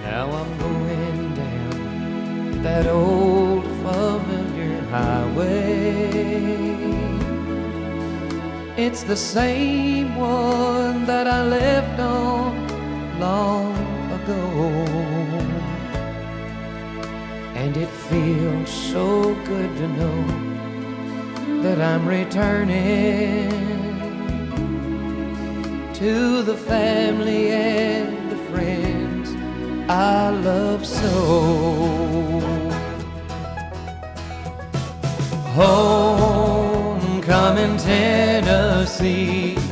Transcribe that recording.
Now I'm going down that old familiar highway. It's the same one that I left on long ago, and it feels so good to know that I'm returning to the family and the friends I love so. Homecoming Tennessee,